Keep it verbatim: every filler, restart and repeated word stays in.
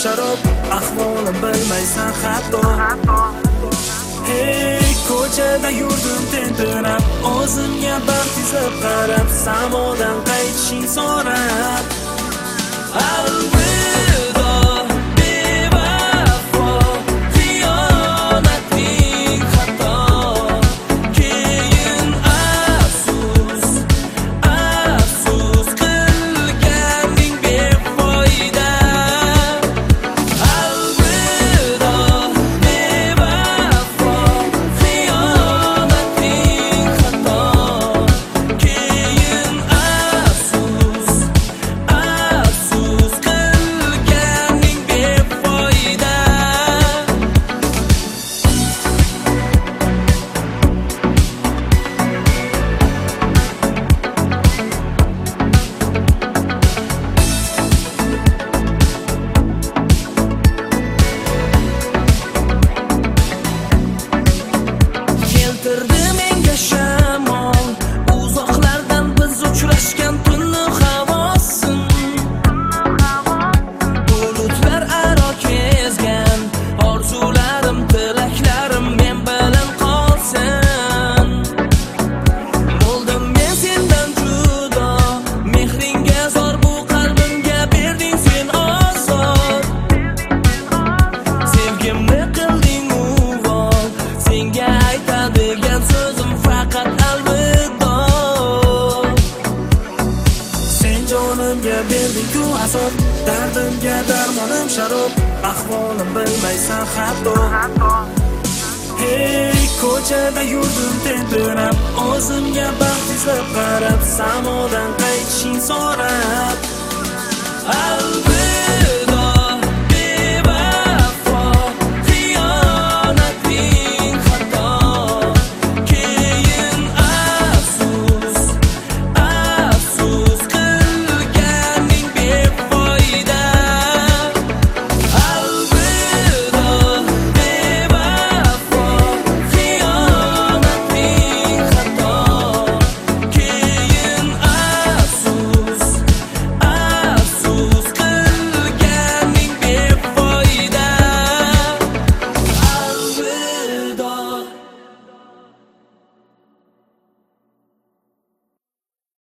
sharob, ahvolim bilmaysan hatto. Hey, ko'chada yurdim tentirab, o'zimga baxt izlab qarab, samodan qaytishing so'rab. Alvido bevafo, xiyonating xato, keyin afsus, afsus qilganing befoyda. Alvido bevafo, xiyonating xato, keyin afsus, afsus qilganing befoyda. Keltirdi menga shamol, uzoqlardan biz uchrashgan tunni havosin. Bulutlar aro kezgan, orzularim, tilaklarim men bilan qolsin. Bo'ldim men sendan judo, mehringga zor, bu qalbimga berding sen ozor. Sevgimni qilding uvol, senga aytadigan so'zim faqat alvido. Sen jonimga berding-ku azob, dardimga darmonim sharob, ahvolim bilmaysan hatto. Hey, ko'chada yurdim tentirab, o'zimga baxt izlab qarab, samodan qaytishing so'rab. Alvido